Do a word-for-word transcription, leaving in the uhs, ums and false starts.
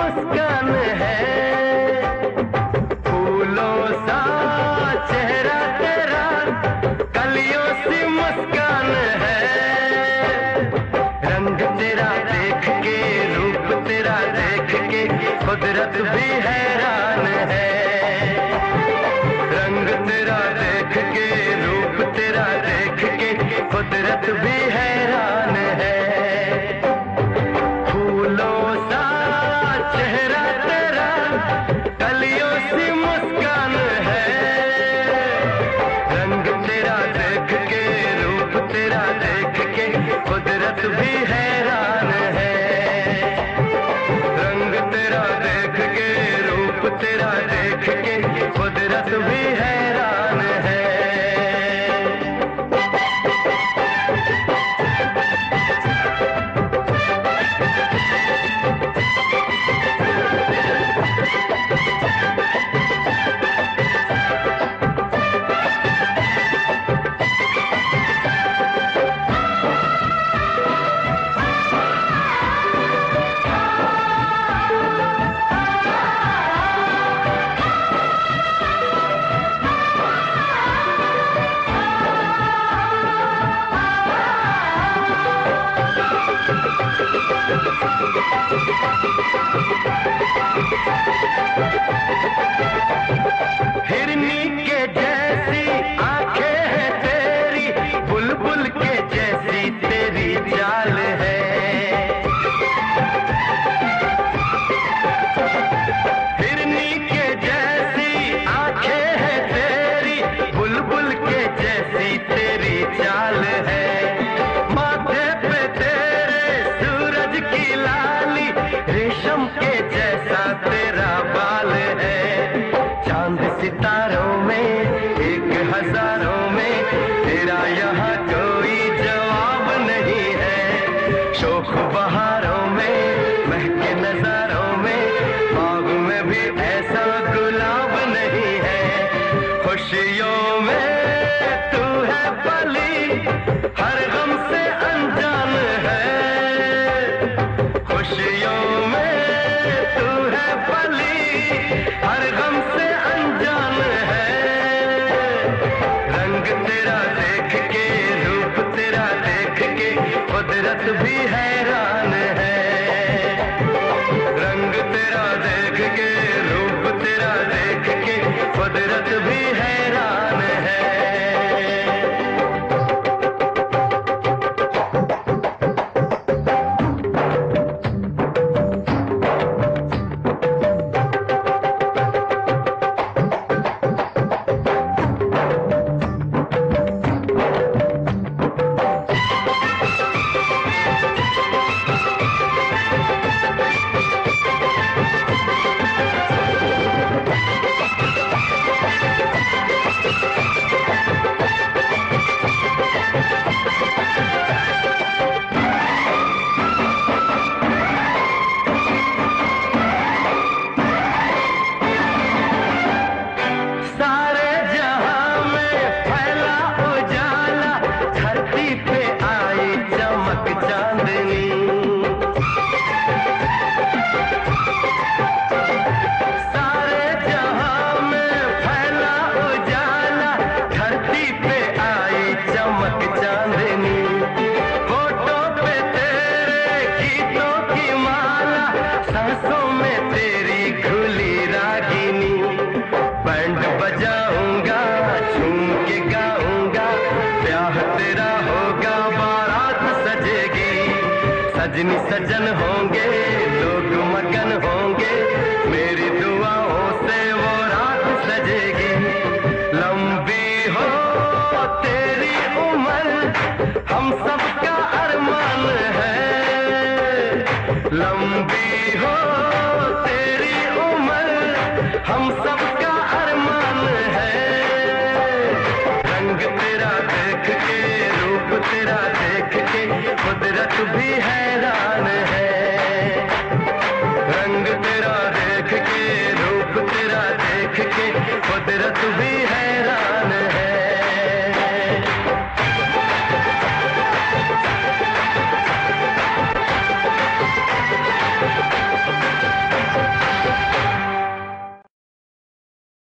मुस्कान है, फूलों सा चेहरा तेरा, कलियों सी मुस्कान है। रंग तेरा देख के, रूप तेरा देख के, कुदरत भी हैरान है। रंग तेरा देख के, रूप तेरा देख के, कुदरत भी हैरान है। फूलों सा चेहरा तेरा, कलियों सी मुस्कान है। रंग तेरा देख के, रूप तेरा देख के, कुदरत भी हैरान है। रंग तेरा देख के, रूप तेरा देख के, कुदरत भी हैरान है। हिरनी के जैसी आंखें हैं तेरी, बुलबुल के जैसी तेरी चाल है। हिरनी के जैसी आंखें हैं तेरी, बुलबुल के जैसी तेरी चाल है। माथे पे तेरे सूरज की लाली, रेशम के जैसा तेरा बाल है। चांद सितारों में, एक हजारों में, तेरा यहाँ कोई जवाब नहीं है। शोख बहारों में, महके नजारों में, बाग में भी ऐसा गुलाब नहीं है। खुशियों में तू है पली, हर गम से अनजान है। खुशियों में तू है पली, हर गम से अनजान है। रंग तेरा देख के, रूप तेरा देख के, कुदरत भी हैरान है। रंग तेरा देख के, रूप तेरा देख के, कुदरत भी हैरान है। सारे जहां में फैला उजाला, धरती पे आई चमक चांदनी। सारे जहां में फैला उजाला, धरती पे आई चमक चांदनी। फोटो पे तेरे गीतों की माला, सांसों में तेरी खुली रागिनी। बैंड बजाऊंगा, झूम के गाऊंगा, ब्याह तेरा होगा, बारात सजेगी। सजनी सजन होंगे, लोग मगन होंगे, मेरी दुआओं से वो रात सजेगी। लंबी हो तेरी उम्र, हम सबका अरमान है। लंबी हो तेरी उम्र, हम सबका अरमान है। रंग तेरा देख के, रूप तेरा देख के, कुदरत भी हैरान है। रंग तेरा देख के, रूप तेरा देख के, कुदरत भी है।